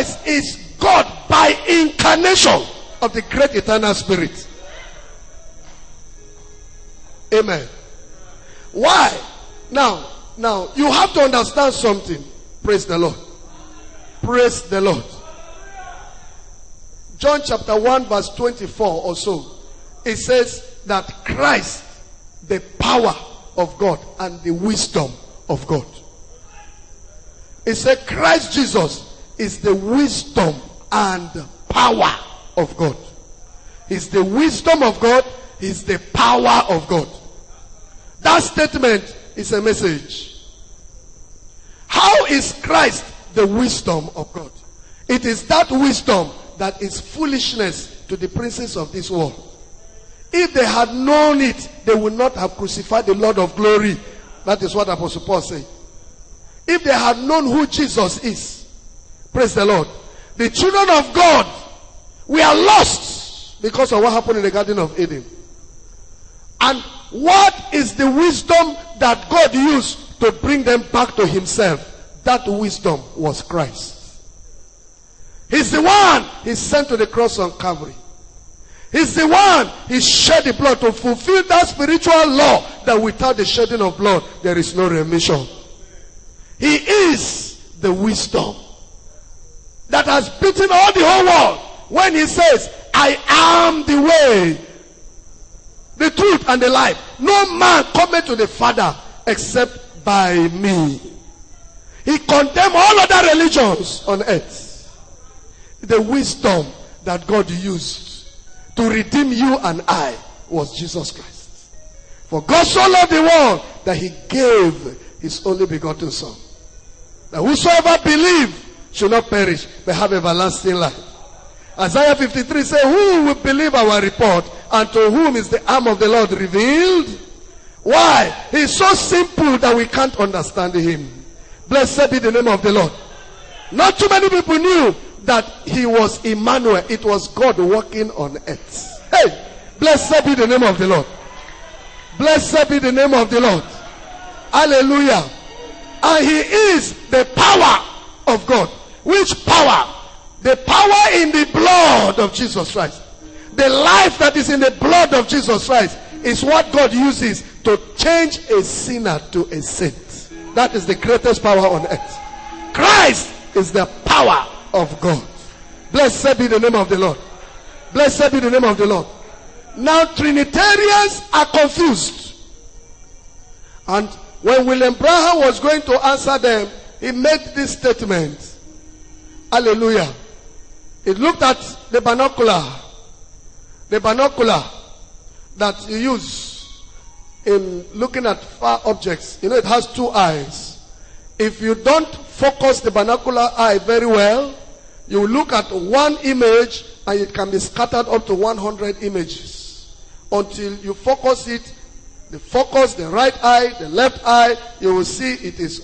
Christ is God by incarnation of the great eternal Spirit. Amen. Why? Now, you have to understand something. Praise the Lord. Praise the Lord. John chapter 1 verse 24 or so. It says that Christ, the power of God and the wisdom of God. It said Christ Jesus is the wisdom and power of God. He's the wisdom of God. He's the power of God. That statement is a message. How is Christ the wisdom of God? It is that wisdom that is foolishness to the princes of this world. If they had known it, they would not have crucified the Lord of glory. That is what Apostle Paul said. If they had known who Jesus is, praise the Lord, the children of God, we are lost because of what happened in the Garden of Eden. And what is the wisdom that God used to bring them back to himself? That wisdom was Christ. He's the one he sent to the cross on Calvary. He's the one he shed the blood to fulfill that spiritual law that without the shedding of blood there is no remission. He is the wisdom that has beaten all the whole world when he says, I am the way, the truth and the life. No man cometh to the Father except by me. He condemned all other religions on earth. The wisdom that God used to redeem you and I was Jesus Christ. For God so loved the world that he gave his only begotten Son, that whosoever believe should not perish but have everlasting life. Isaiah 53 says, who will believe our report, and to whom is the arm of the Lord revealed? Why? He's so simple that we can't understand him. Blessed be the name of the Lord. Not too many people knew that he was Emmanuel. It was God working on earth. Hey, blessed be the name of the Lord. Blessed be the name of the Lord. Hallelujah. And he is the power of God. Which power? The power in the blood of Jesus Christ. The life that is in the blood of Jesus Christ is what God uses to change a sinner to a saint. That is the greatest power on earth. Christ is the power of God. Blessed be the name of the Lord. Blessed be the name of the Lord. Now Trinitarians are confused. And when William Branham was going to answer them, he made this statement. Hallelujah. He looked at the binocular. The binocular that you use in looking at far objects. You know, it has two eyes. If you don't focus the binocular eye very well, you will look at one image and it can be scattered up to 100 images. Until you focus it, the right eye, the left eye, you will see it is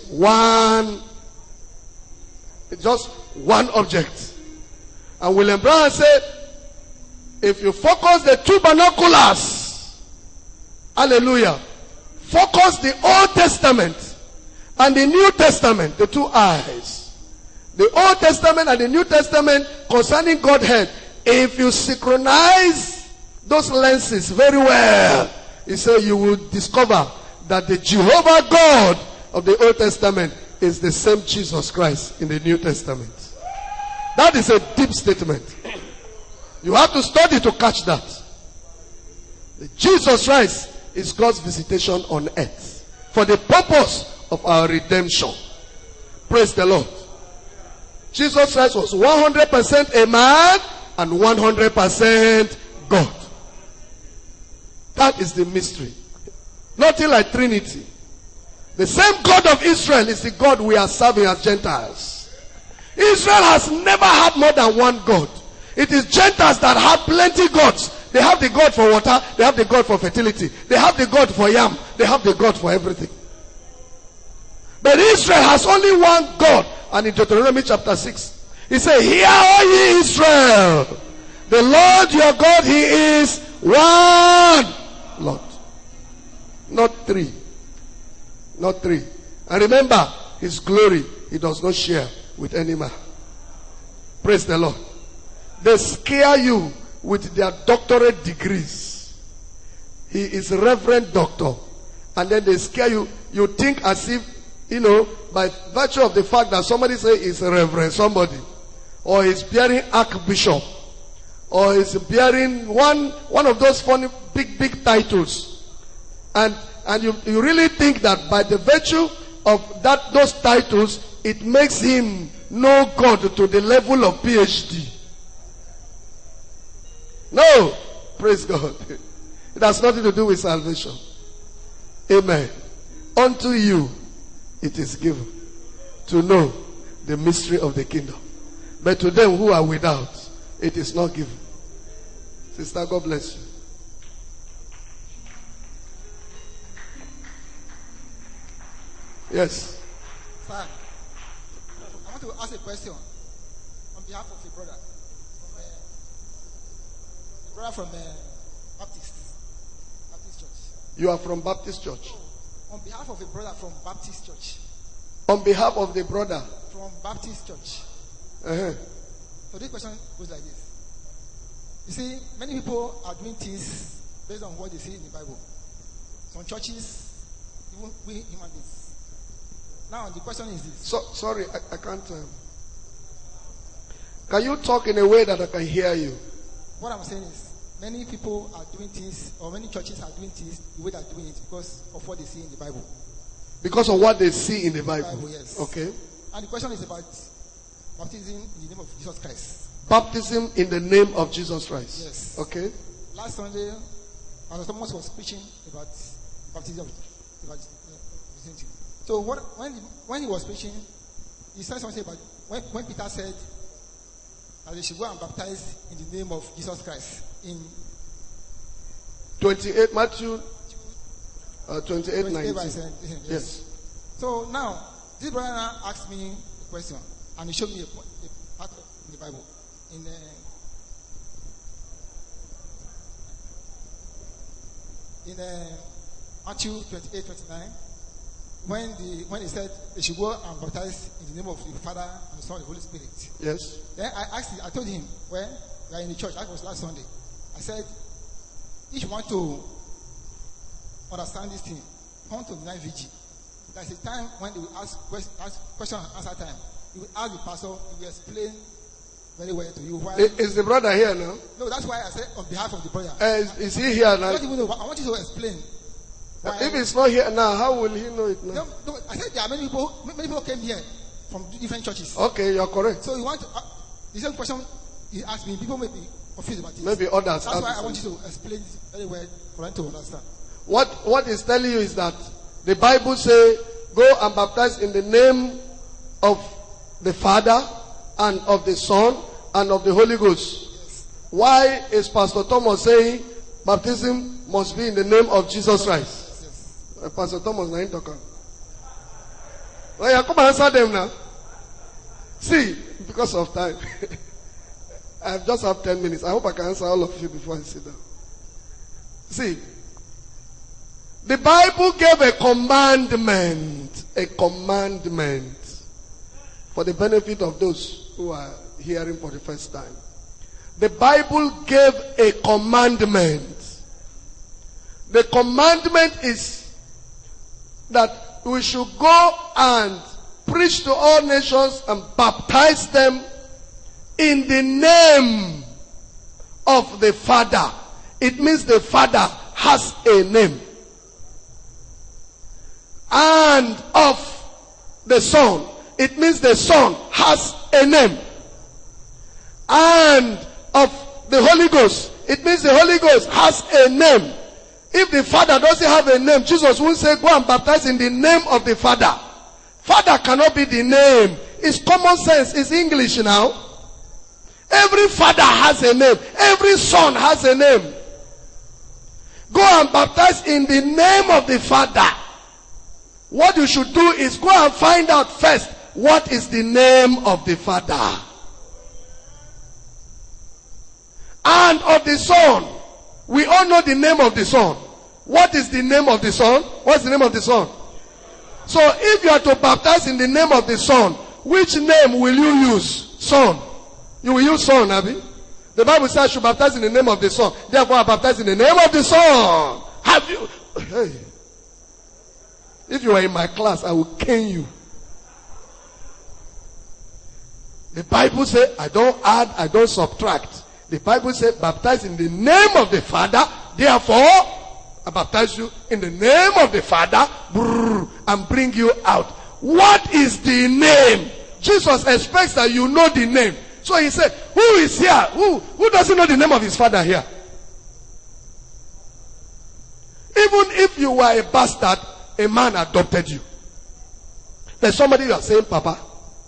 just one object. And William Branham said, if you focus the two binoculars, hallelujah, focus the Old Testament and the New Testament, the two eyes. The Old Testament and the New Testament concerning Godhead. If you synchronize those lenses very well, he said you will discover that the Jehovah God of the Old Testament is the same Jesus Christ in the New Testament. That is a deep statement. You have to study to catch that. The Jesus Christ is God's visitation on earth for the purpose of our redemption. Praise the Lord. Jesus Christ was 100% a man and 100% God. That is the mystery. Nothing like Trinity. The same God of Israel is the God we are serving as Gentiles. Israel has never had more than one God. It is Gentiles that have plenty gods. They have the God for water. They have the God for fertility. They have the God for yam. They have the God for everything. But Israel has only one God. And in Deuteronomy chapter 6, he said, hear, O ye Israel, the Lord your God, he is one Lord. Not three. Not three. And remember, his glory, he does not share with any man. Praise the Lord. They scare you with their doctorate degrees. He is a reverend doctor. And then they scare you. You think as if, by virtue of the fact that somebody say he's a reverend somebody, or he's bearing archbishop, or he's bearing one of those funny big titles. And you really think that by the virtue of those titles, it makes him know God to the level of PhD. No. Praise God. It has nothing to do with salvation. Amen. Unto you it is given to know the mystery of the kingdom. But to them who are without, it is not given. Sister, God bless you. Yes. Sir, I want to ask a question on behalf of a brother. From Baptist Church. You are from Baptist Church? On behalf of a brother from Baptist Church. On behalf of the brother? From Baptist Church. Uh-huh. So this question goes like this. You see, many people are doing things based on what they see in the Bible. Some churches, even we human beings. Now the question is this. Sorry, I can't. Can you talk in a way that I can hear you? What I'm saying is, many people are doing things, or many churches are doing things the way they're doing it because of what they see in the Bible. Because of what they see in the Bible? Yes. Okay. And the question is about baptism in the name of Jesus Christ. Baptism in the name of Jesus Christ? Yes. Okay. Last Sunday, Pastor Thomas was preaching about baptism. So when he was preaching, he said something about when Peter said that they should go and baptize in the name of Jesus Christ. In 28, Matthew 28, 19. Yes. So now, this brother now asked me a question, and he showed me a part in the Bible. In Matthew 28, 29, when he said they should go and baptize in the name of the Father and the Son and the Holy Spirit. Yes. Then I told him, well, we are in the church. That was last Sunday. I said, if you want to understand this thing, come to the night vigil. There's a time when they will ask question and answer time. You will ask the pastor, he will explain very well to you why. Is the brother here now? No, that's why I said on behalf of the brother. Is he here now? I don't even know. I want you to explain. If he's not here now, how will he know it now? No, I said there are many people came here from different churches. Okay, you're correct. So you want to, the same question he asked me, people may be confused about it. Maybe others. That's why I want you to explain it very well for them to understand. What is telling you is that the Bible says, go and baptize in the name of the Father and of the Son and of the Holy Ghost. Yes. Why is Pastor Thomas saying baptism must be in the name of Jesus Christ? Yes. Pastor Thomas, now talking. Well, yeah, come and answer them now. See, because of time, I just have 10 minutes. I hope I can answer all of you before I sit down. See, the Bible gave a commandment for the benefit of those who are hearing for the first time. The Bible gave a commandment. The commandment is that we should go and preach to all nations and baptize them in the name of the Father. It means the Father has a name. And of the Son. It means the Son has a name. And of the Holy Ghost. It means the Holy Ghost has a name. If the Father doesn't have a name, Jesus won't say, go and baptize in the name of the Father. Father cannot be the name. It's common sense. It's English now. Every father has a name. Every son has a name. Go and baptize in the name of the Father. What you should do is go and find out first what is the name of the Father. And of the Son. We all know the name of the Son. What is the name of the Son? What's the name of the Son? So if you are to baptize in the name of the Son, which name will you use? Son. You will use Son, Abi. The Bible says I should baptize in the name of the Son. Therefore I baptize in the name of the Son. Have you? Hey. If you are in my class, I will cane you. The Bible says I don't add, I don't subtract. The Bible says baptize in the name of the Father. Therefore, I baptize you in the name of the Father and bring you out. What is the name? Jesus expects that you know the name. So he said, who is here? Who doesn't know the name of his Father here? Even if you were a bastard, a man adopted you. There's somebody you are saying, Papa.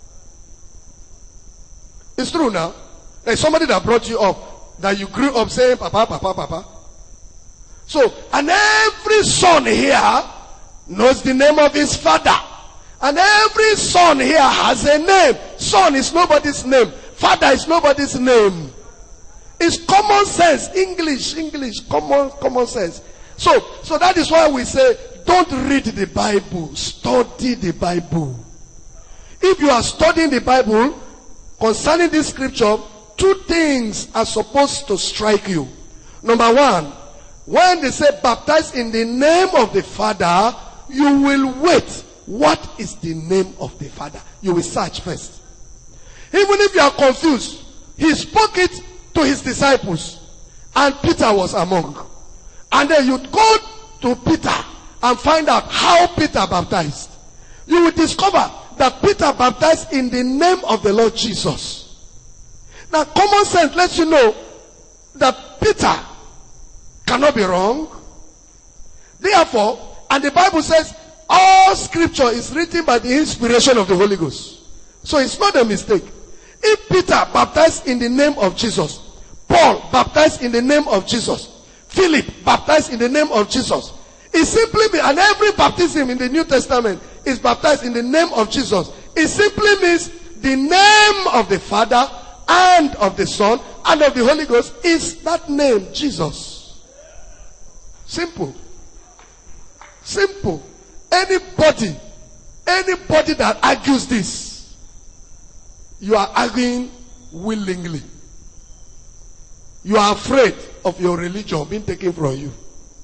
It's true now. There's somebody that brought you up, that you grew up saying, Papa, Papa, Papa. So, and every son here knows the name of his father. And every son here has a name. Son is nobody's name. Father is nobody's name. It's common sense. English, common sense. So that is why we say, don't read the Bible. Study the Bible. If you are studying the Bible, concerning this scripture, two things are supposed to strike you. Number one, when they say baptize in the name of the Father, you will wait. What is the name of the Father? You will search first. Even if you are confused, he spoke it to his disciples, and Peter was among. And then you go to Peter and find out how Peter baptized. You will discover that Peter baptized in the name of the Lord Jesus. Now, common sense lets you know that Peter cannot be wrong. Therefore, and the Bible says, all scripture is written by the inspiration of the Holy Ghost. So it's not a mistake. If Peter baptized in the name of Jesus, Paul baptized in the name of Jesus, Philip baptized in the name of Jesus, it simply means, and every baptism in the New Testament is baptized in the name of Jesus. It simply means the name of the Father and of the Son and of the Holy Ghost is that name, Jesus. Simple. Simple. Anybody that argues this, you are arguing willingly. You are afraid of your religion being taken from you.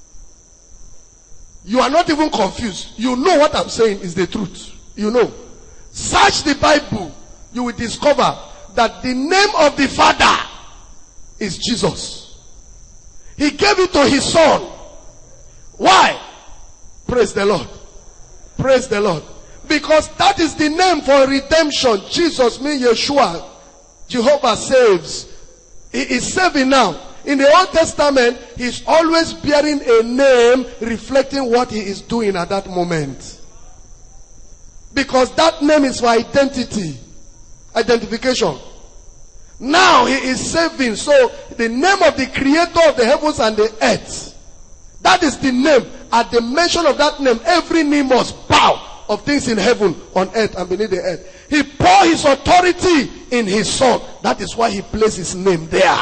You are not even confused. You know what I'm saying is the truth. You know. Search the Bible. You will discover that the name of the Father is Jesus. He gave it to his Son. Why? Praise the Lord. Praise the Lord. Because that is the name for redemption. Jesus means Yeshua. Jehovah saves. He is saving now. In the Old Testament, he's always bearing a name reflecting what he is doing at that moment. Because that name is for identity. Identification. Now he is saving. So the name of the creator of the heavens and the earth. That is the name. At the mention of that name, every knee must bow of things in heaven, on earth, and beneath the earth. He poured his authority in his Son. That is why he placed his name there.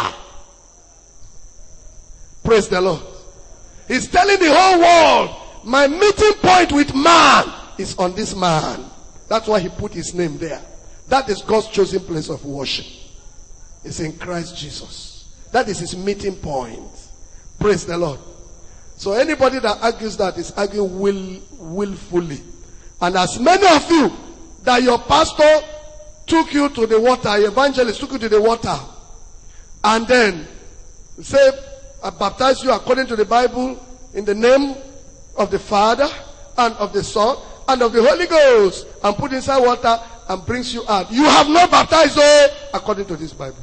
Praise the Lord. He's telling the whole world, my meeting point with man is on this man. That's why he put his name there. That is God's chosen place of worship. It's in Christ Jesus. That is his meeting point. Praise the Lord. So anybody that argues that is arguing willfully. And as many of you that your pastor took you to the water, your evangelist took you to the water, and then say, I baptize you according to the Bible in the name of the Father and of the Son and of the Holy Ghost, and put inside water and brings you out. You have not baptized according to this Bible.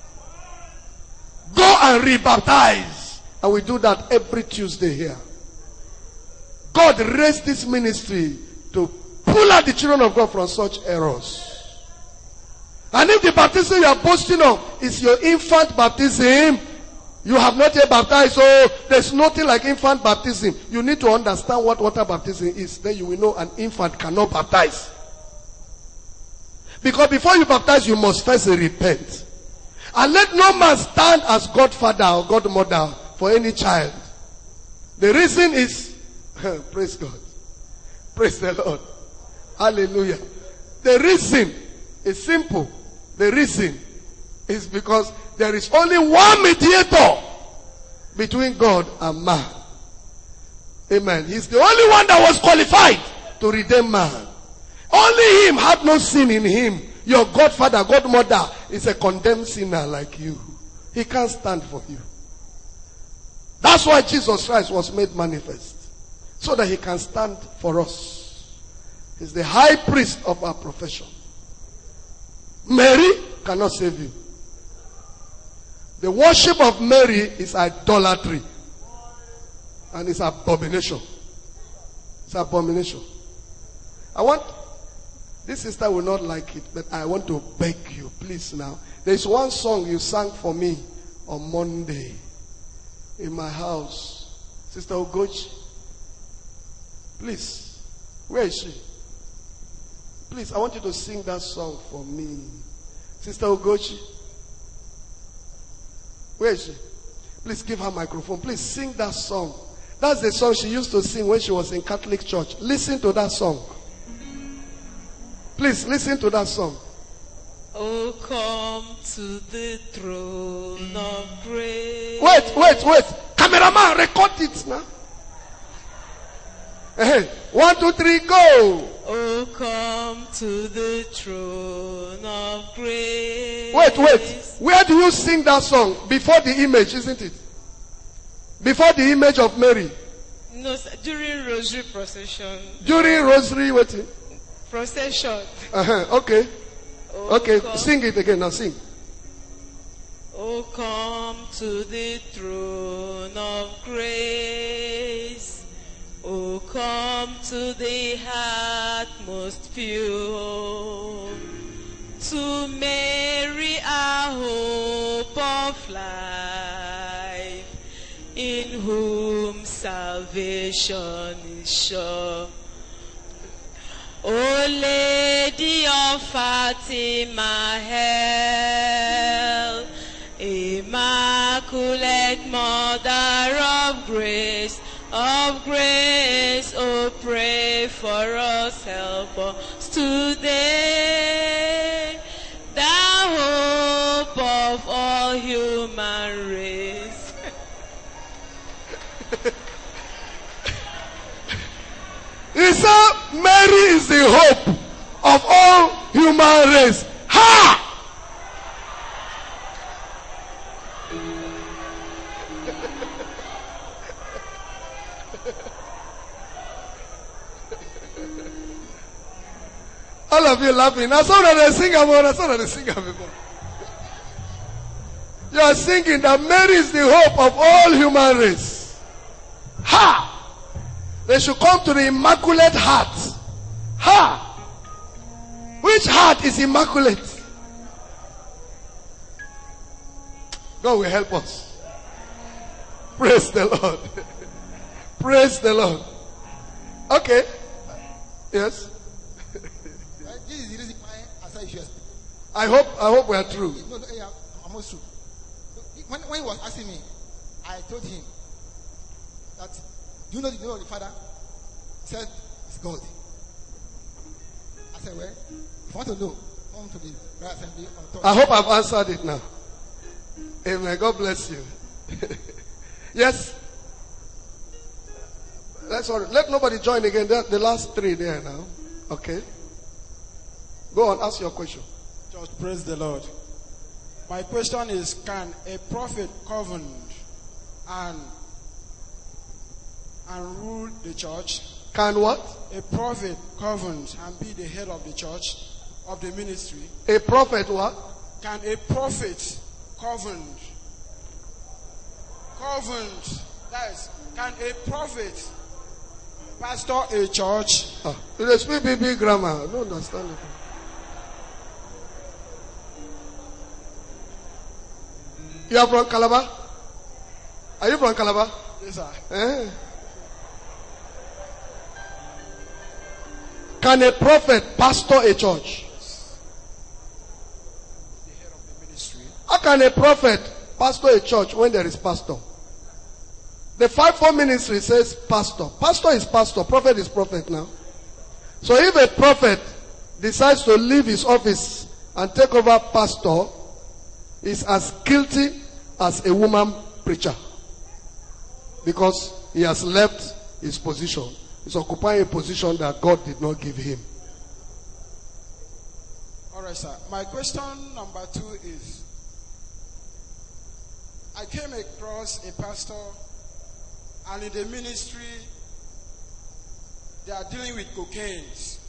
Go and rebaptize. And we do that every Tuesday here. God raised this ministry to pull out the children of God from such errors. And if the baptism you are boasting of is your infant baptism, you have not yet baptized, so there's nothing like infant baptism. You need to understand what water baptism is. Then you will know an infant cannot baptize. Because before you baptize, you must first repent. And let no man stand as godfather or godmother for any child. The reason is, praise God. Praise the Lord. Hallelujah. The reason is simple. The reason is because there is only one mediator between God and man. Amen. He's the only one that was qualified to redeem man. Only him had no sin in him. Your godfather, godmother is a condemned sinner like you. He can't stand for you. That's why Jesus Christ was made manifest. So that he can stand for us. He's the high priest of our profession. Mary cannot save you. The worship of Mary is idolatry. And it's abomination. It's abomination. This sister will not like it, but I want to beg you, please now. There's one song you sang for me on Monday in my house. Sister Ugochi. Please. Where is she? Please, I want you to sing that song for me. Sister Ugochi. Where is she? Please give her microphone. Please sing that song. That's the song she used to sing when she was in Catholic church. Listen to that song. Please listen to that song. Oh, come to the throne of grace. Wait. Cameraman, record it now. Hey, 1, 2, 3, go. Oh, come to the throne of grace. Wait. Where do you sing that song? Before the image, isn't it? Before the image of Mary. No, sir, during rosary procession. During rosary, waiting. Procession. Okay. Oh, Okay, come, sing it again now, sing. oh, come to the throne of grace. Oh, come to the heart most pure. To Mary, our hope of life, in whom salvation is sure. O Lady of Fatima, hail, Immaculate Mother of grace, oh pray for us, help us today, the hope of all human race. He said, Mary is the hope of all human race. Ha! All of you laughing. I saw that they sing before. You are singing that Mary is the hope of all human race. Ha! They should come to the immaculate heart. Ha! Which heart is immaculate? God will help us. Praise the Lord. Praise the Lord. Okay. Yes. This is the reason why I said you should speak. I hope we are true. No, I'm almost true. When he was asking me, I told him that, do you know the name of the Father? He said, it's God. I said, well, if you want to know, come to the Prayer Assembly on Thursday. I hope I've answered it now. Amen. God bless you. Yes. Let nobody join again. The last three there now. Okay. Go on, ask your question. Just praise the Lord. My question is, can a prophet govern and rule the church? Can what? A prophet govern and be the head of the church, of the ministry? A prophet what? Can a prophet govern? That is, can a prophet pastor a church? You speak BB grammar. I don't understand it. You are from Calabar? Are you from Calabar? Yes, sir. Can a prophet pastor a church? The head of the ministry. How can a prophet pastor a church when there is pastor? The 5-4 ministry says pastor. Pastor is pastor. Prophet is prophet now. So if a prophet decides to leave his office and take over pastor, is as guilty as a woman preacher. Because he has left his position. He's occupying a position that God did not give him. All right, sir. My question number 2 is, I came across a pastor, and in the ministry, they are dealing with cocaine.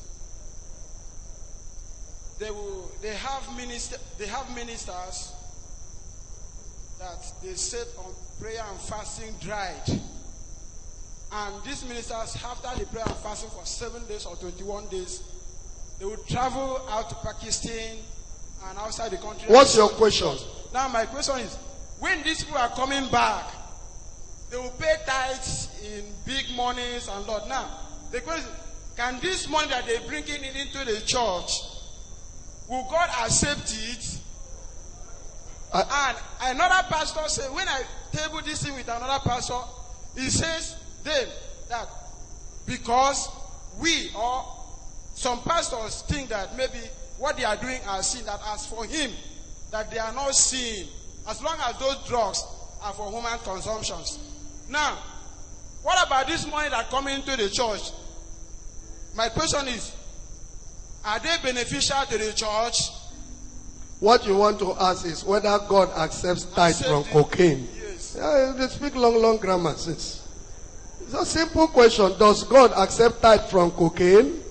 They have ministers that they set on prayer and fasting dried. And these ministers, after the prayer and fasting for 7 days or 21 days, they will travel out to Pakistan and outside the country. What's your question? Now my question is, when these people are coming back, they will pay tithes in big monies and Lord. Now, the question is, can this money that they bring in into the church, will God accept it? And another pastor said, when I table this thing with another pastor, he says then that because we or some pastors think that maybe what they are doing are sin, that as for him, that they are not sin, as long as those drugs are for human consumptions. Now, what about this money that come into the church? My question is, are they beneficial to the church? What you want to ask is whether God accepts tithe from cocaine. Yes. Yeah, they speak long grammar. It's a simple question. Does God accept tithe from cocaine?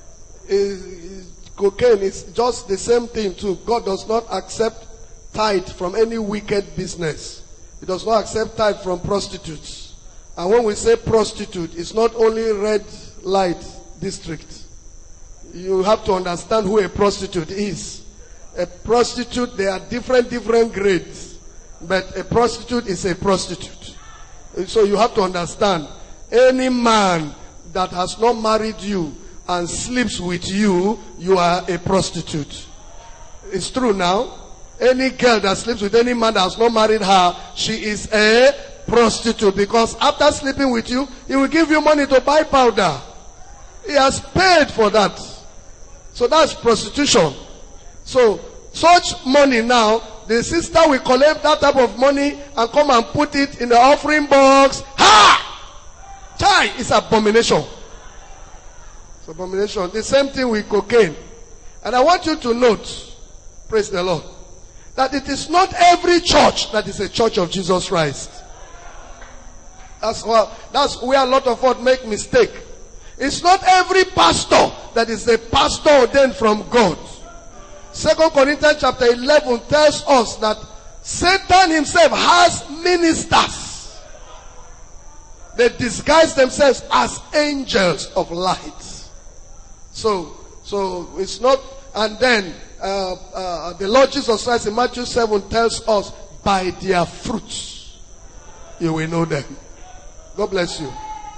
Cocaine is just the same thing too. God does not accept tithe from any wicked business. He does not accept tithe from prostitutes. And when we say prostitute, it's not only red light district. You have to understand who a prostitute is. A prostitute, there are different grades. But a prostitute is a prostitute. So you have to understand, any man that has not married you and sleeps with you, you are a prostitute. It's true now. Any girl that sleeps with any man that has not married her, she is a prostitute. Because after sleeping with you, he will give you money to buy powder. He has paid for that. So that's prostitution. So, such money now, the sister will collect that type of money and come and put it in the offering box. Ha! Chai! It's abomination. It's abomination. The same thing with cocaine. And I want you to note, praise the Lord, that it is not every church that is a church of Jesus Christ. That's where a lot of us make mistake. It's not every pastor that is a pastor ordained from God. 2 Corinthians chapter 11 tells us that Satan himself has ministers. They disguise themselves as angels of light. So it's not, and then the Lord Jesus Christ in Matthew 7 tells us, by their fruits you will know them. God bless you.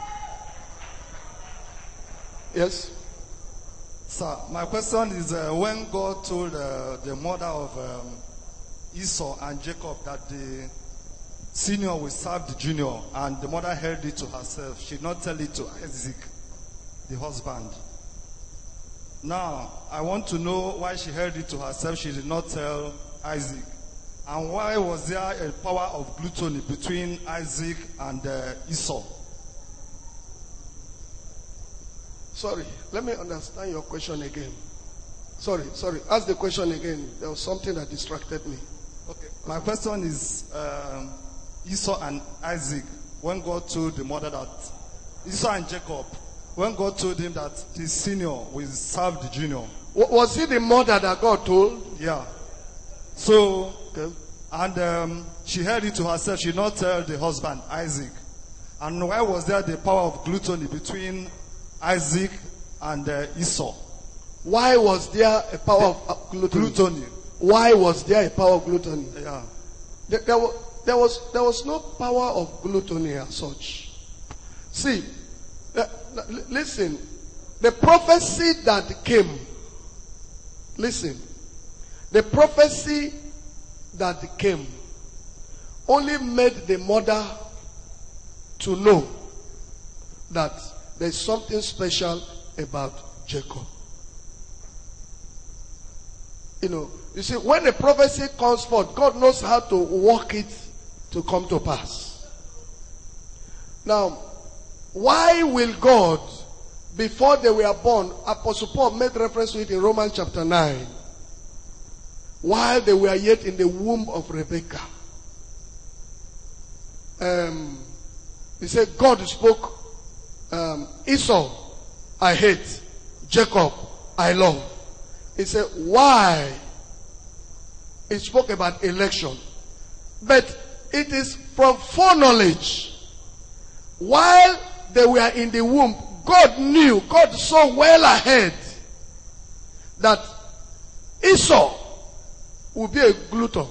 Yes? Sir, my question is, when God told the mother of Esau and Jacob that the senior will serve the junior, and the mother held it to herself, she did not tell it to Isaac, the husband. Now, I want to know why she held it to herself, she did not tell Isaac. And why was there a power of gluttony between Isaac and Esau? Sorry, let me understand your question again. Sorry. Ask the question again. There was something that distracted me. Okay. My question is, Esau and Isaac, when God told the mother that, Esau and Jacob, when God told him that his senior will serve the junior. Was it the mother that God told? Yeah. So, okay. And she held it to herself. She did not tell the husband, Isaac. And why was there the power of gluttony between Isaac and Esau? Why was there a power of gluttony? Why was there a power of gluttony? Yeah. There was no power of gluttony as such. See, listen, the prophecy that came, listen, the prophecy that came only made the mother to know that there's something special about Jacob. You see, when a prophecy comes forth, God knows how to work it to come to pass. Now, why will God, before they were born, Apostle Paul made reference to it in Romans chapter 9, while they were yet in the womb of Rebekah. He said, God spoke, Esau I hate, Jacob I love. He said, why? He spoke about election. But it is from foreknowledge. While they were in the womb, God knew, God saw well ahead that Esau will be a glutton.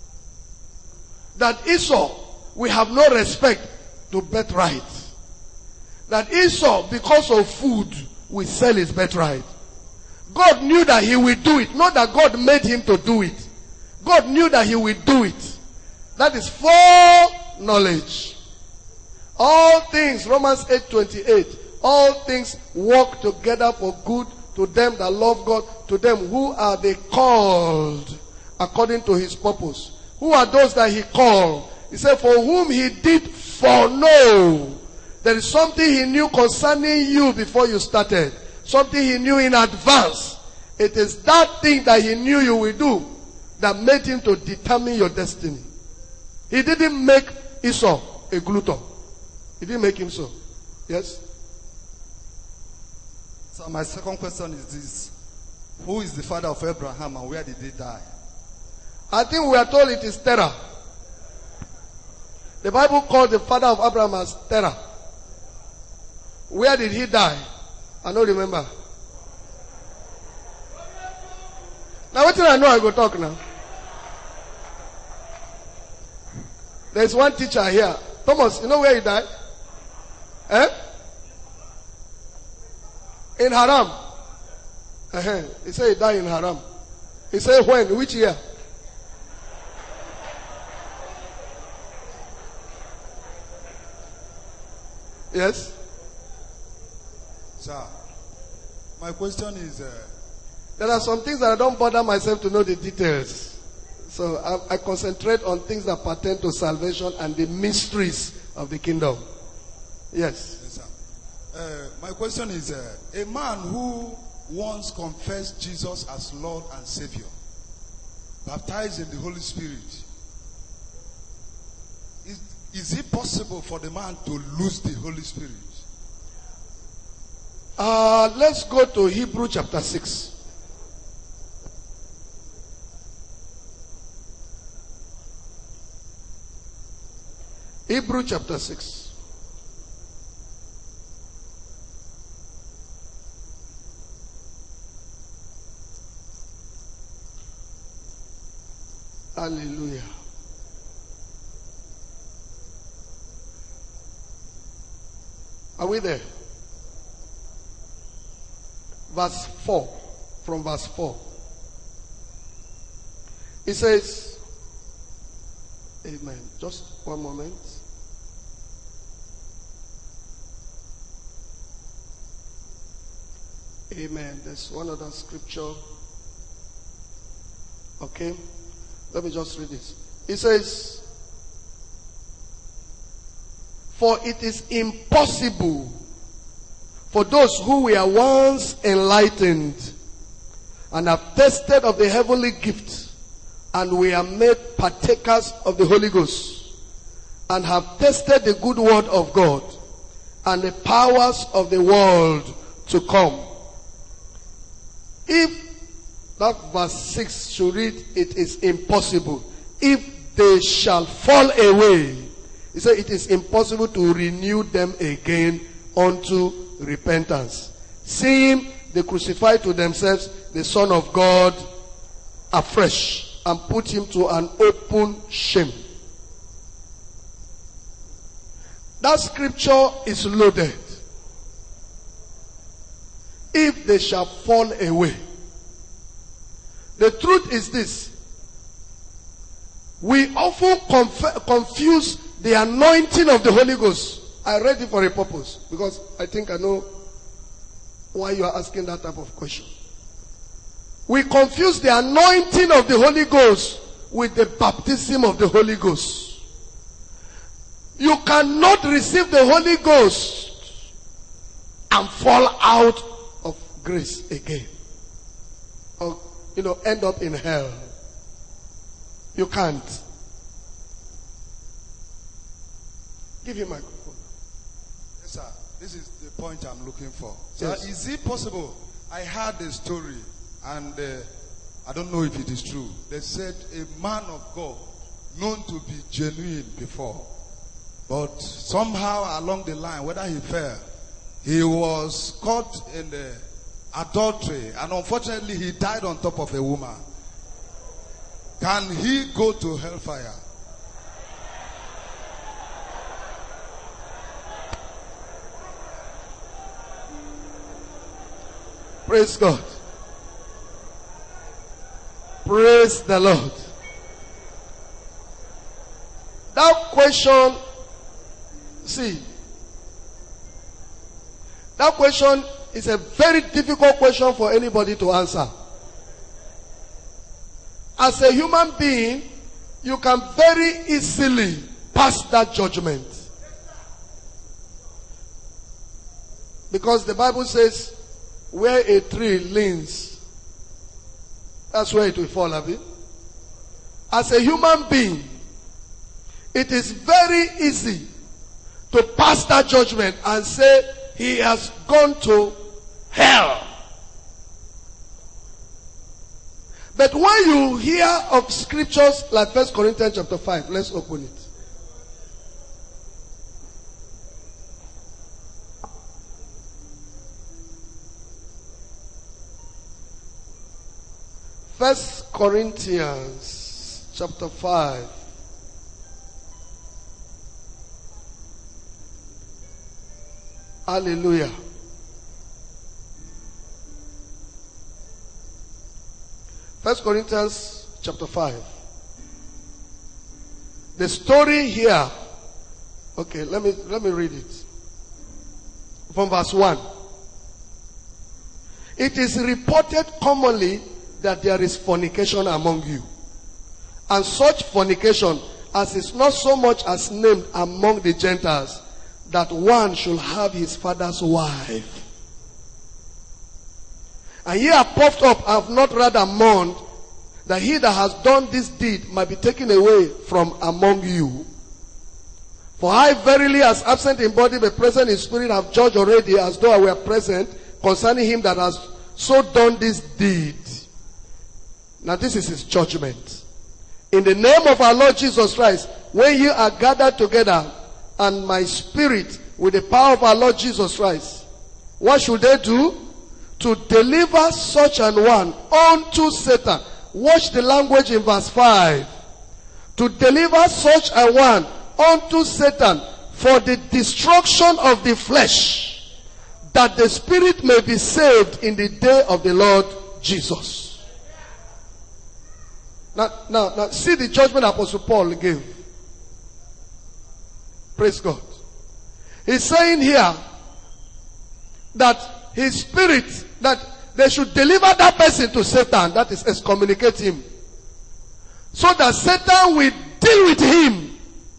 That Esau will have no respect to birthright. That Esau, because of food, will sell his birthright. God knew that he will do it. Not that God made him to do it. God knew that he will do it. That is foreknowledge. All things, Romans 8:28, all things work together for good to them that love God, to them who are the called according to his purpose. Who are those that he called? He said, for whom he did foreknow. There is something he knew concerning you before you started. Something he knew in advance. It is that thing that he knew you will do that made him to determine your destiny. He didn't make Esau a glutton. He didn't make him so. Yes? So my second question is this. Who is the father of Abraham and where did he die? I think we are told it is Terah. The Bible called the father of Abraham as Terah. Where did he die? I don't remember. Now what do I know I go talk now? There's one teacher here. Thomas, you know where he died? In Haram. He said he died in Haram. He said when? Which year? Yes? Sir, my question is... there are some things that I don't bother myself to know the details. So I concentrate on things that pertain to salvation and the mysteries of the kingdom. Yes. Yes, sir. My question is, a man who once confessed Jesus as Lord and Savior, baptized in the Holy Spirit, is it possible for the man to lose the Holy Spirit? Let's go to Hebrew chapter 6. Hebrew chapter 6. Hallelujah. Are we there? Verse 4. From verse 4. It says, amen. Just one moment. Amen. There's one other scripture. Okay. Let me just read this. It says, for it is impossible for those who were once enlightened and have tasted of the heavenly gift and we are made partakers of the Holy Ghost and have tasted the good word of God and the powers of the world to come. If that verse 6 should read, it is impossible. If they shall fall away, he said it is impossible to renew them again unto repentance. Seeing they crucified to themselves the Son of God afresh and put him to an open shame. That scripture is loaded. If they shall fall away. The truth is this. We often confuse the anointing of the Holy Ghost. I read it for a purpose because I think I know why you are asking that type of question. We confuse the anointing of the Holy Ghost with the baptism of the Holy Ghost. You cannot receive the Holy Ghost and fall out of grace again. Or, end up in hell. You can't. Give him a microphone. Yes, sir. This is the point I'm looking for. Yes. Sir, is it possible? I heard a story, and I don't know if it is true. They said a man of God, known to be genuine before, but somehow along the line, whether he fell, he was caught in the adultery, and unfortunately he died on top of a woman. Can he go to hellfire? Praise God. Praise the Lord. That question, that question is a very difficult question for anybody to answer. As a human being, you can very easily pass that judgment. Because the Bible says, where a tree leans, that's where it will fall, have you? As a human being, it is very easy to pass that judgment and say, he has gone to hell. But when you hear of scriptures like 1 Corinthians chapter 5, let's open it. First Corinthians chapter 5. Hallelujah. First Corinthians chapter 5. The story here. Okay, let me read it. From verse 1. It is reported commonly that there is fornication among you. And such fornication as is not so much as named among the Gentiles, that one should have his father's wife. And ye are puffed up, have not rather mourned, that he that has done this deed might be taken away from among you. For I verily, as absent in body but present in spirit, have judged already, as though I were present, concerning him that has so done this deed. Now this is his judgment. In the name of our Lord Jesus Christ, when ye are gathered together, and my spirit with the power of our Lord Jesus Christ, what should they do? To deliver such an one unto Satan. Watch the language in verse 5. To deliver such a one unto Satan for the destruction of the flesh, that the spirit may be saved in the day of the Lord Jesus. Now, see the judgment Apostle Paul gave. Praise God. He's saying here that his spirit, that they should deliver that person to Satan, that is, excommunicate him, so that Satan will deal with him.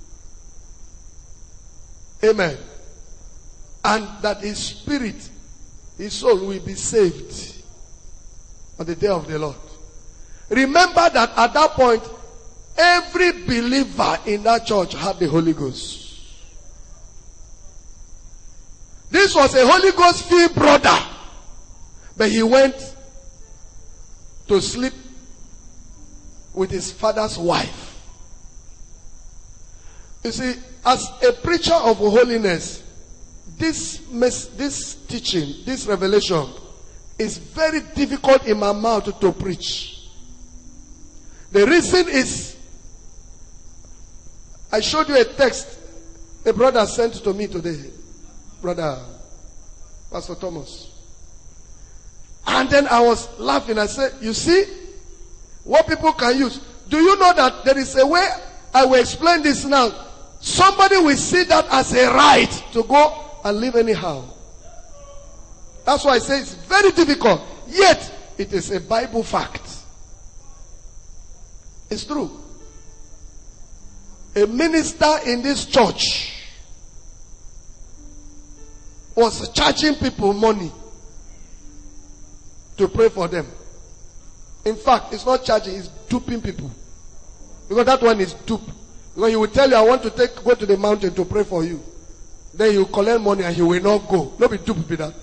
Amen. And that his spirit, his soul will be saved on the day of the Lord. Remember that at that point, every believer in that church had the Holy Ghost. This was a Holy Ghost filled brother. But he went to sleep with his father's wife. You see, as a preacher of holiness, this teaching, this revelation is very difficult in my mouth to preach. The reason is, I showed you a text a brother sent to me today. Brother Pastor Thomas. And then I was laughing. I said, you see what people can use. Do you know that there is a way? I will explain this now. Somebody will see that as a right to go and live anyhow. That's why I say it's very difficult. Yet, it is a Bible fact. It's true. A minister in this church was charging people money to pray for them. In fact, it's not charging, it's duping people. Because that one is dupe. Because he will tell you, I want to go to the mountain to pray for you. Then you collect money and he will not go. Don't be dupe with that.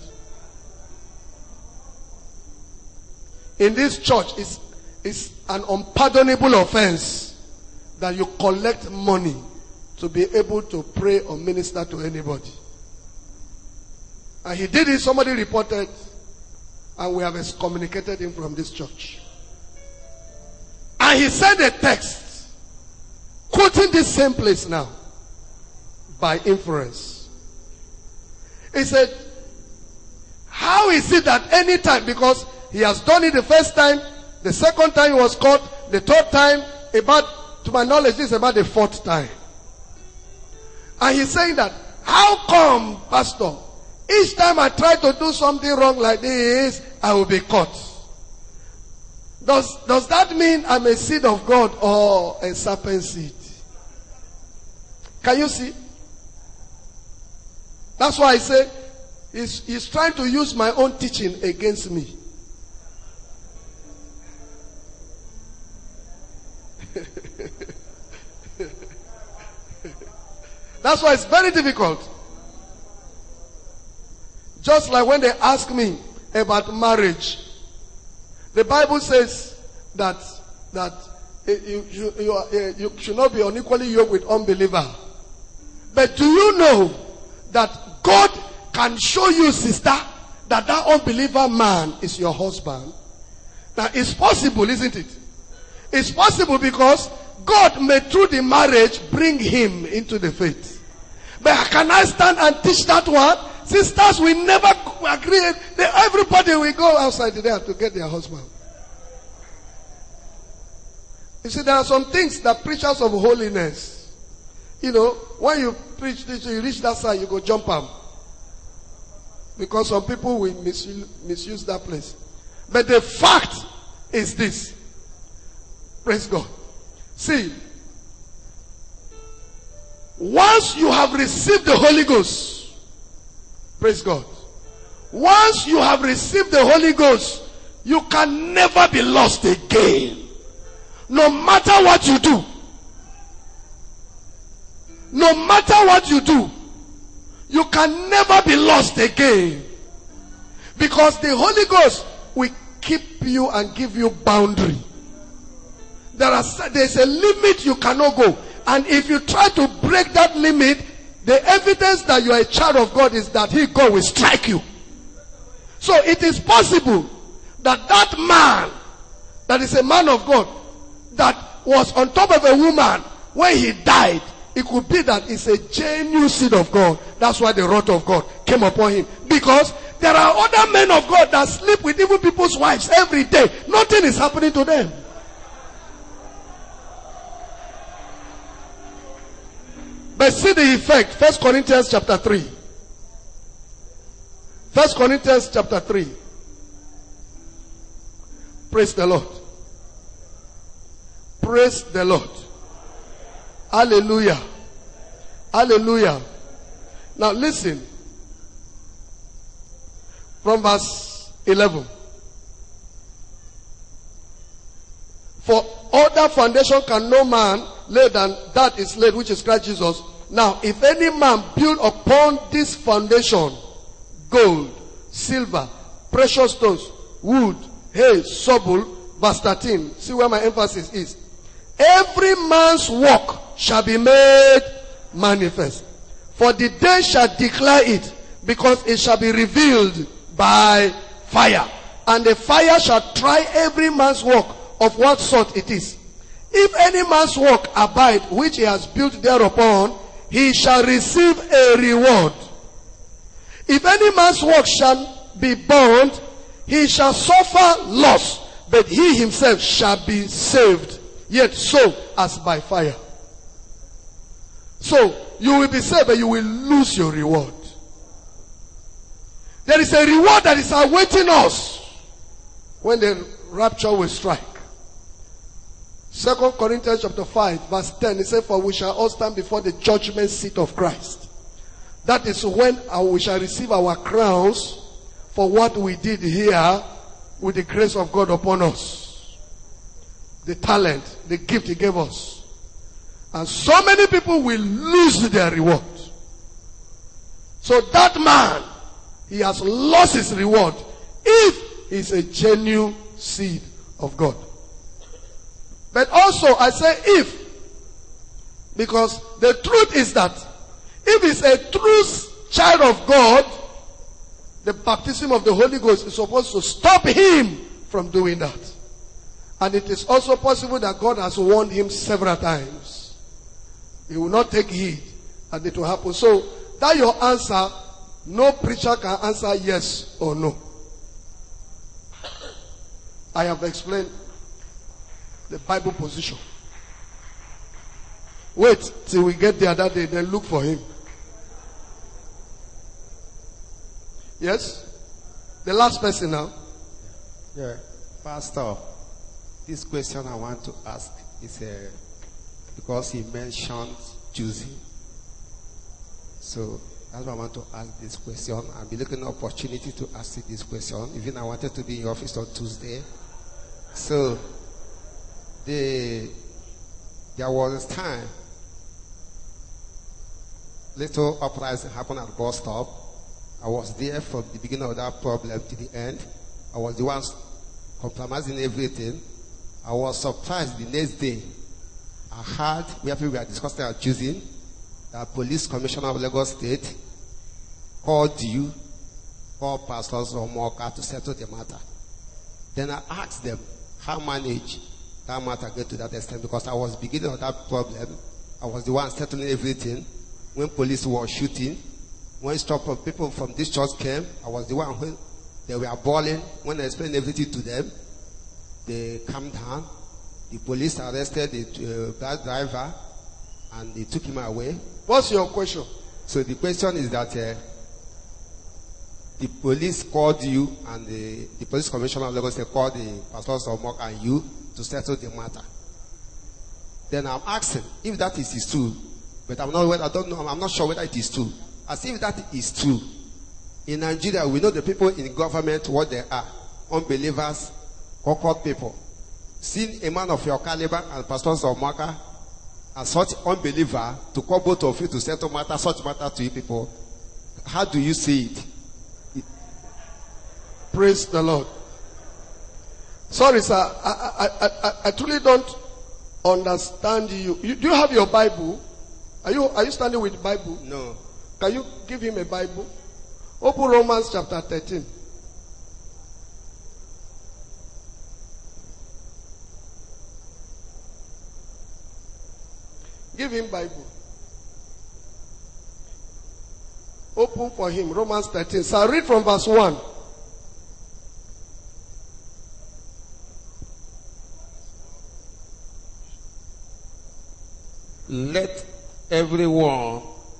In this church, it's an unpardonable offense that you collect money to be able to pray or minister to anybody. And he did it, somebody reported, and we have excommunicated him from this church. And he sent a text, quoting this same place now, by inference. He said, how is it that any time, because he has done it the first time, the second time he was caught, the third time, to my knowledge, this is about the fourth time. And he's saying that, how come, Pastor, each time I try to do something wrong like this, I will be caught? Does that mean I'm a seed of God or a serpent seed? Can you see? That's why I say, he's trying to use my own teaching against me. That's why it's very difficult. Just like when they ask me about marriage, the Bible says that you should not be unequally yoked with unbeliever. But do you know that God can show you, sister, that unbeliever man is your husband? Now it's possible, isn't it? It's possible because God may through the marriage bring him into the faith. But can I stand and teach that one? Sisters, we never agree. Everybody will go outside there to get their husband. You see, there are some things that preachers of holiness, when you preach this, you reach that side, you go jump up. Because some people will misuse that place. But the fact is this. Praise God. See, once you have received the Holy Ghost, praise God. Once you have received the Holy Ghost, you can never be lost again. No matter what you do. No matter what you do, you can never be lost again. Because the Holy Ghost will keep you and give you boundary. There's a limit you cannot go. And if you try to break that limit, the evidence that you are a child of God is that God will strike you. So it is possible that man, that is a man of God, that was on top of a woman, when he died, it could be that it's a genuine seed of God. That's why the wrath of God came upon him. Because there are other men of God that sleep with evil people's wives every day. Nothing is happening to them. But see the effect. 1 Corinthians chapter 3. 1 Corinthians chapter 3. Praise the Lord. Praise the Lord. Hallelujah. Hallelujah. Now listen. From verse 11. For other foundation can no man lay than that is laid, which is Christ Jesus. Now, if any man build upon this foundation gold, silver, precious stones, wood, hay, stubble, verse 13. See where my emphasis is. Every man's work shall be made manifest. For the day shall declare it, because it shall be revealed by fire. And the fire shall try every man's work of what sort it is. If any man's work abide, which he has built thereupon, he shall receive a reward. If any man's work shall be burned, he shall suffer loss, but he himself shall be saved, yet so as by fire. So, you will be saved, but you will lose your reward. There is a reward that is awaiting us when the rapture will strike. 2 Corinthians chapter 5 verse 10, it says, for we shall all stand before the judgment seat of Christ. That is when we shall receive our crowns for what we did here with the grace of God upon us. The talent, the gift he gave us. And so many people will lose their reward. So that man, he has lost his reward if he's a genuine seed of God. But also, I say if, because the truth is that if he's a true child of God, the baptism of the Holy Ghost is supposed to stop him from doing that. And it is also possible that God has warned him several times. He will not take heed, and it will happen. So, that your answer, no preacher can answer yes or no. I have explained the Bible position. Wait till we get there that day, then look for him. Yes? The last person now. Yeah, Pastor, this question I want to ask is because he mentioned choosing. So that's why I want to ask this question. I'll be looking at opportunity to ask you this question. Even I wanted to be in your office on Tuesday. So there was a time little uprising happened at the bus stop. I was there from the beginning of that problem to the end. I was the one compromising everything. I was surprised the next day. I heard where people were discussing and choosing that police commissioner of Lagos State called pastors or Moka to settle the matter. Then I asked them how manage that matter get to that extent, because I was beginning of that problem. I was the one settling everything. When police were shooting, when people from this church came, I was the one who they were bawling. When I explained everything to them, they calmed down. The police arrested the bus driver and they took him away. What's your question? So the question is that the police called you and the police commissioner of Lagos State called the pastors of Mock and you to settle the matter. Then I'm asking if that is true, but I'm not sure whether it is true. As if that is true. In Nigeria, we know the people in government, what they are. Unbelievers, corrupt people. Seeing a man of your caliber and pastors of Maka and such unbeliever to call both of you to settle matter, such matter to you people, how do you see it? Praise the Lord. Sorry, sir. I truly don't understand you. Do you have your Bible? Are you standing with the Bible? No. Can you give him a Bible? Open Romans chapter 13. Give him Bible. Open for him. Romans 13. So read from verse 1. Let everyone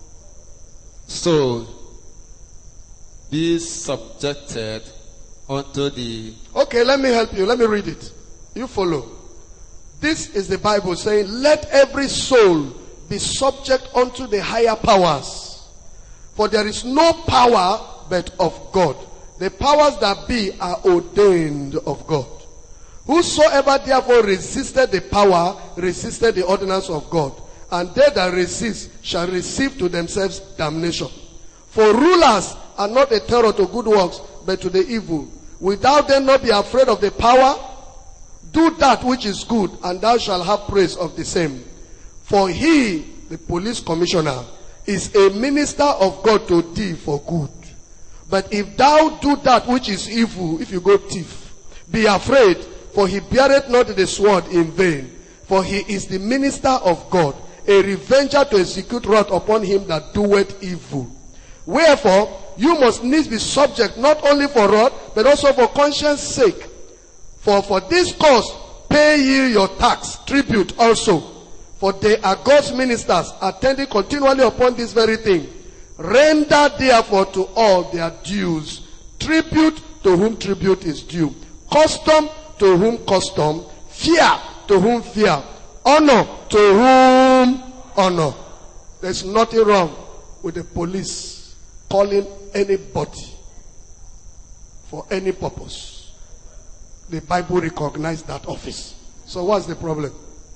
so be subjected unto the... Okay, let me help you. Let me read it. You follow. This is the Bible saying, let every soul be subject unto the higher powers. For there is no power but of God. The powers that be are ordained of God. Whosoever therefore resisted the power, resisted the ordinance of God. And they that resist shall receive to themselves damnation. For rulers are not a terror to good works, but to the evil. Without them not be afraid of the power, do that which is good, and thou shalt have praise of the same. For he, the police commissioner, is a minister of God to thee for good. But if thou do that which is evil, if you go thief, be afraid, for he beareth not the sword in vain. For he is the minister of God, a revenger to execute wrath upon him that doeth evil. Wherefore, you must needs be subject not only for wrath, but also for conscience sake. For this cause pay ye your tax, tribute also. For they are God's ministers, attending continually upon this very thing. Render therefore to all their dues. Tribute to whom tribute is due. Custom to whom custom, fear to whom fear, honor to whom honor. There's nothing wrong with the police calling anybody for any purpose. The Bible recognizes that office. So what's the problem?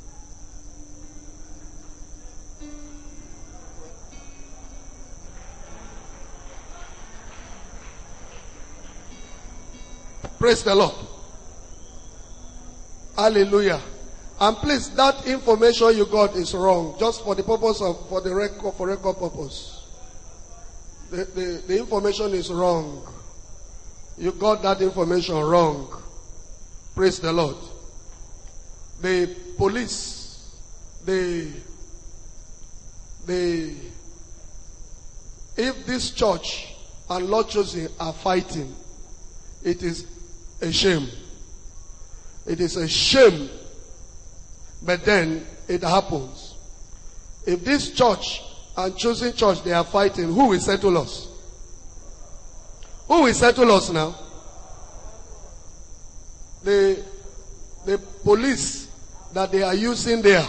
Praise the Lord. Hallelujah. And please, that information you got is wrong. Just for the purpose of, for record purpose. The information is wrong. You got that information wrong. Praise the Lord. The police, if this church and Lord Chosen are fighting, it is a shame. It is a shame. But then it happens. If this church and Chosen Church, they are fighting, who will settle us? Who will settle us now? The police that they are using there,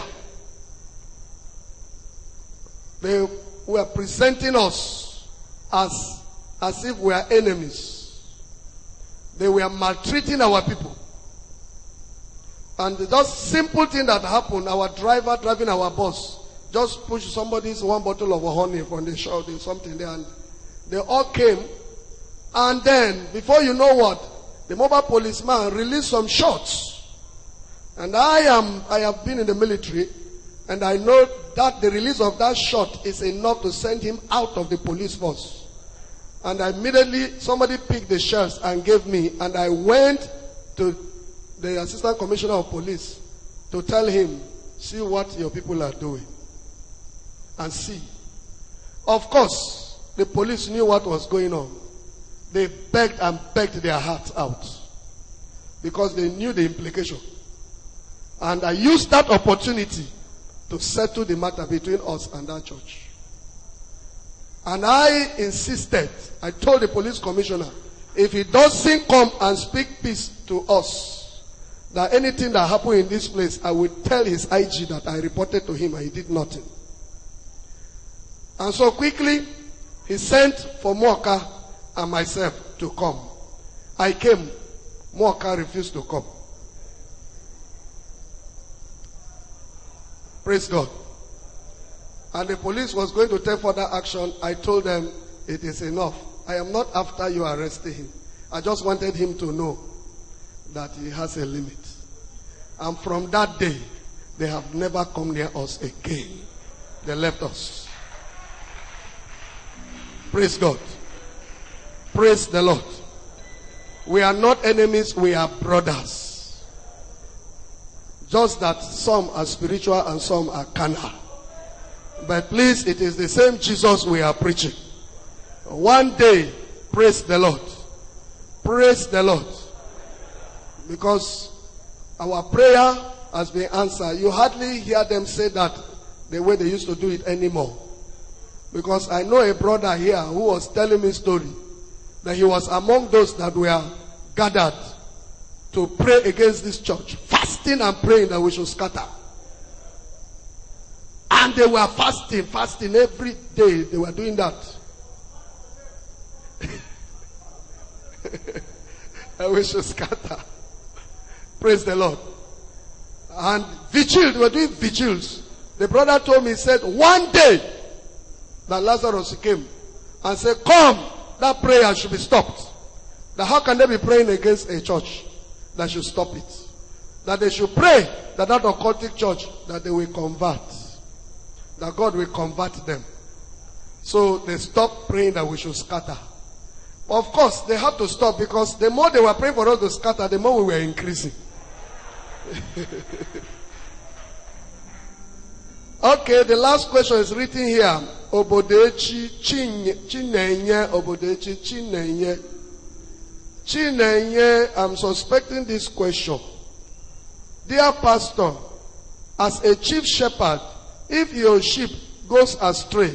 they were presenting us as if we are enemies. They were maltreating our people. And that simple thing that happened, our driver driving our bus just pushed somebody's one bottle of honey from the shop, something there, and they all came. And then, before you know what, the mobile policeman released some shots. And I have been in the military, and I know that the release of that shot is enough to send him out of the police force. And immediately, somebody picked the shells and gave me, and I went to the Assistant Commissioner of Police to tell him, see what your people are doing. And see. Of course, the police knew what was going on. They begged and begged their hearts out. Because they knew the implication. And I used that opportunity to settle the matter between us and that church. And I insisted, I told the police commissioner, if he doesn't come and speak peace to us, that anything that happened in this place, I will tell his IG that I reported to him and he did nothing. And so quickly, he sent for Moka and myself to come. I came. Moka refused to come. Praise God. And the police was going to take further action. I told them, it is enough. I am not after you arresting him. I just wanted him to know that he has a limit. And from that day, they have never come near us again. They left us. Praise God. Praise the Lord. We are not enemies, we are brothers. Just that some are spiritual and some are carnal. But please, it is the same Jesus we are preaching. One day, praise the Lord. Praise the Lord. Because our prayer has been answered. You hardly hear them say that the way they used to do it anymore. Because I know a brother here who was telling me a story that he was among those that were gathered to pray against this church, fasting and praying that we should scatter. And they were fasting every day. They were doing that. And we should scatter. Praise the Lord. And vigil, they were doing vigils. The brother told me, he said, one day that Lazarus came and said, come, that prayer should be stopped. That how can they be praying against a church? That should stop it. That they should pray that occultic church, that they will convert. That God will convert them. So they stopped praying that we should scatter. Of course, they had to stop because the more they were praying for us to scatter, the more we were increasing. Okay, the last question is written here. Obodechi Chinenye, Obodechi Chinenye. Chinenye, I'm suspecting this question. Dear pastor, as a chief shepherd, if your sheep goes astray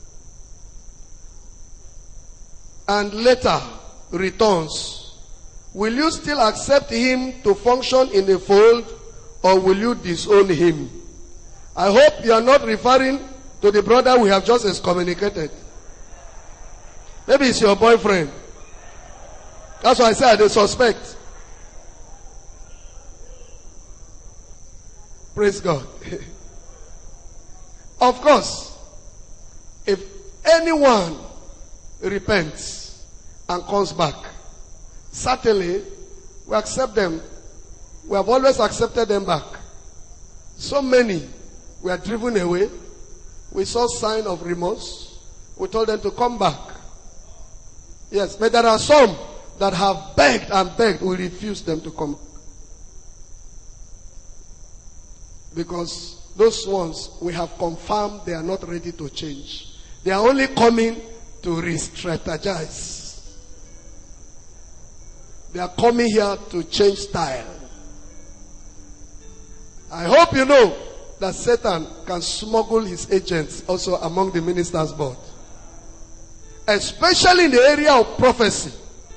and later returns, will you still accept him to function in the fold, or will you disown him? I hope you are not referring to the brother we have just excommunicated. Maybe it's your boyfriend. That's why I said they suspect. Praise God. Of course, if anyone repents and comes back, certainly we accept them. We have always accepted them back. So many were driven away. We saw sign of remorse. We told them to come back. Yes, but there are some that have begged and begged. We refuse them to come. Because those ones, we have confirmed they are not ready to change. They are only coming to re-strategize. They are coming here to change style. I hope you know that Satan can smuggle his agents also among the ministers' board. Especially in the area of prophecy.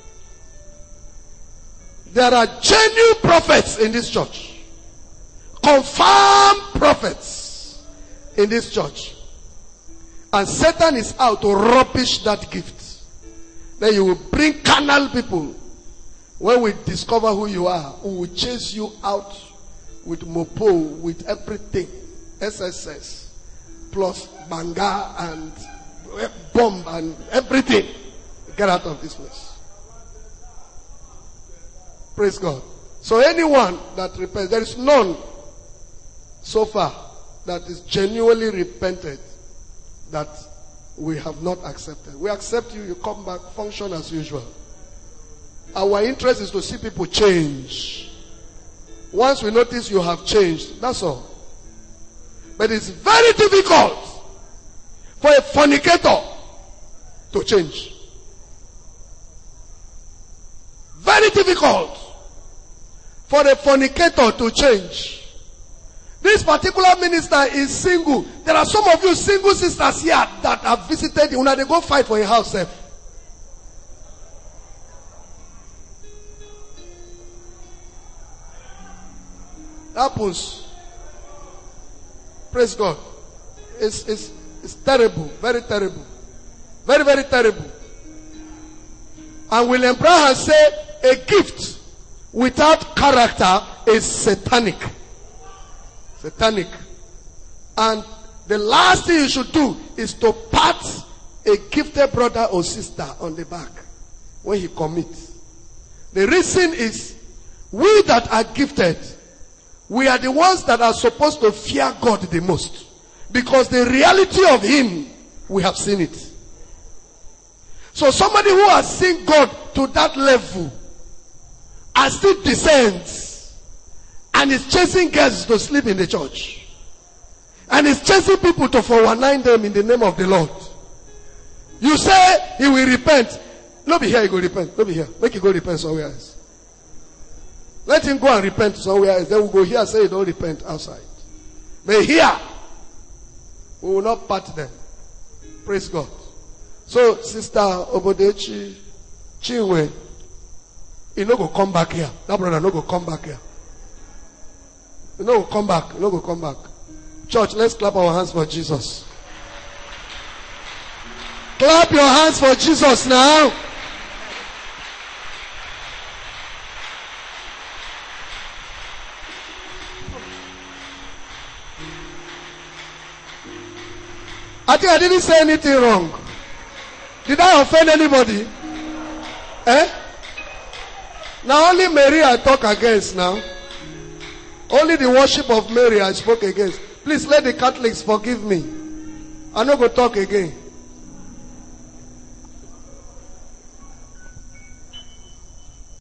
There are genuine prophets in this church. Confirmed prophets in this church. And Satan is out to rubbish that gift. Then you will bring carnal people. When we discover who you are, we will chase you out with mopo, with everything. SSS. Plus banga and bomb and everything. Get out of this place. Praise God. So anyone that repents, there is none so far that is genuinely repented that we have not accepted. We accept you, you come back, function as usual. Our interest is to see people change. Once we notice you have changed, that's all. But it's very difficult for a fornicator to change. Very difficult for a fornicator to change. This particular minister is single. There are some of you single sisters here that have visited you. Now they go fight for a house. Happens. Praise God. It's terrible. Very terrible. Very, very terrible. And William Brown has said a gift without character is satanic. Satanic. And the last thing you should do is to pat a gifted brother or sister on the back when he commits. The reason is we that are gifted, we are the ones that are supposed to fear God the most. Because the reality of him, we have seen it. So somebody who has seen God to that level and still descends and is chasing girls to sleep in the church and is chasing people to 419 them in the name of the Lord. You say he will repent. Not be here, he will repent. Not be here. Make him go repent somewhere else. Let him go and repent somewhere else. Then we'll go here and say he don't repent outside. But here, we will not part them. Praise God. So, Sister Obodechi Chinwe, he no go come back here. That brother no go come back here. He no go come back. He no go come back. Church, let's clap our hands for Jesus. Clap your hands for Jesus now. I think I didn't say anything wrong. Did I offend anybody? Now only Mary I talk against now. Only the worship of Mary I spoke against. Please let the Catholics forgive me. I'm not going to talk again.